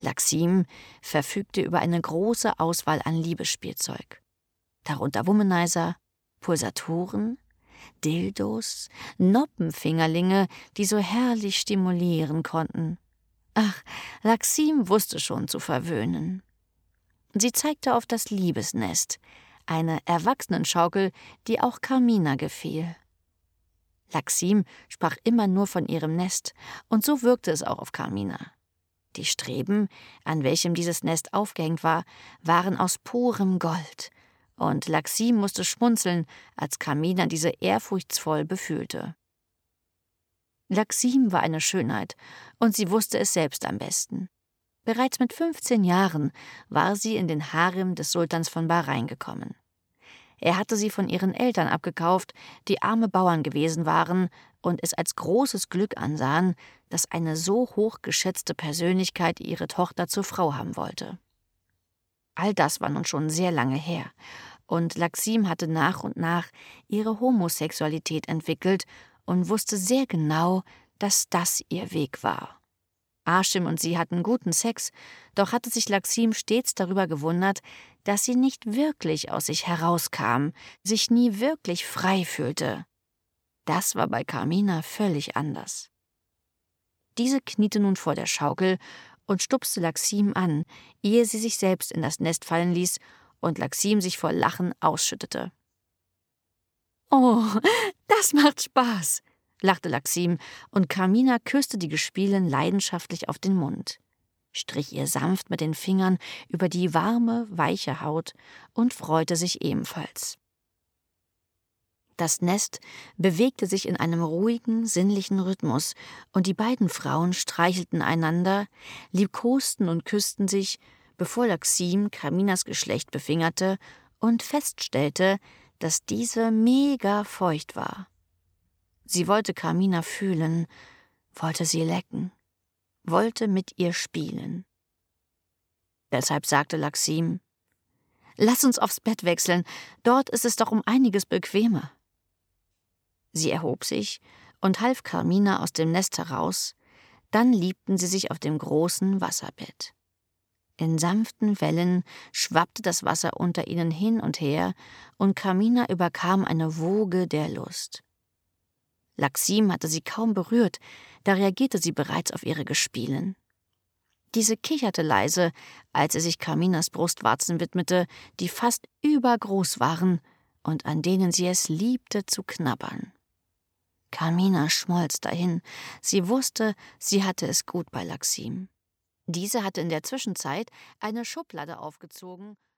Laksim verfügte über eine große Auswahl an Liebesspielzeug. Darunter Womanizer, Pulsatoren, Dildos, Noppenfingerlinge, die so herrlich stimulieren konnten. Ach, Laksim wusste schon zu verwöhnen. Sie zeigte auf das Liebesnest, eine Erwachsenenschaukel, die auch Carmina gefiel. Laksim sprach immer nur von ihrem Nest, und so wirkte es auch auf Carmina. Die Streben, an welchem dieses Nest aufgehängt war, waren aus purem Gold, und Laksim musste schmunzeln, als Carmina diese ehrfurchtsvoll befühlte. Laksim war eine Schönheit, und sie wusste es selbst am besten. Bereits mit 15 Jahren war sie in den Harem des Sultans von Bahrain gekommen. Er hatte sie von ihren Eltern abgekauft, die arme Bauern gewesen waren und es als großes Glück ansahen, dass eine so hochgeschätzte Persönlichkeit ihre Tochter zur Frau haben wollte. All das war nun schon sehr lange her, und Laksim hatte nach und nach ihre Homosexualität entwickelt und wusste sehr genau, dass das ihr Weg war. Aschim und sie hatten guten Sex, doch hatte sich Laksim stets darüber gewundert, dass sie nicht wirklich aus sich herauskam, sich nie wirklich frei fühlte. Das war bei Carmina völlig anders. Diese kniete nun vor der Schaukel und stupste Laksim an, ehe sie sich selbst in das Nest fallen ließ und Laksim sich vor Lachen ausschüttete. »Oh, das macht Spaß«, lachte Laksim, und Carmina küsste die Gespielin leidenschaftlich auf den Mund, strich ihr sanft mit den Fingern über die warme, weiche Haut und freute sich ebenfalls. Das Nest bewegte sich in einem ruhigen, sinnlichen Rhythmus, und die beiden Frauen streichelten einander, liebkosten und küssten sich, bevor Laksim Carminas Geschlecht befingerte und feststellte, dass diese mega feucht war. Sie wollte Carmina fühlen, wollte sie lecken, wollte mit ihr spielen. Deshalb sagte Laksim: »Lass uns aufs Bett wechseln, dort ist es doch um einiges bequemer.« Sie erhob sich und half Carmina aus dem Nest heraus, dann liebten sie sich auf dem großen Wasserbett. In sanften Wellen schwappte das Wasser unter ihnen hin und her, und Carmina überkam eine Woge der Lust. Laksim hatte sie kaum berührt, da reagierte sie bereits auf ihre Gespielin. Diese kicherte leise, als sie sich Carminas Brustwarzen widmete, die fast übergroß waren und an denen sie es liebte zu knabbern. Carmina schmolz dahin. Sie wusste, sie hatte es gut bei Laksim. Diese hatte in der Zwischenzeit eine Schublade aufgezogen